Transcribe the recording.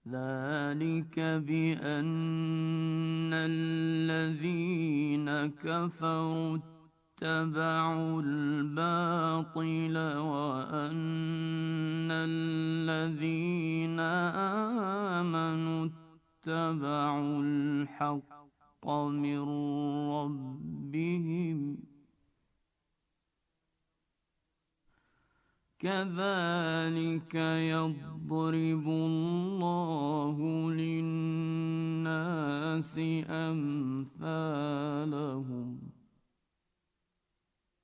ذلك بأن الذين كفروا اتبعوا الباطل وأن الذين آمنوا اتبعوا الحق من ربهم كذلك يضرب الله للناس أمثالهم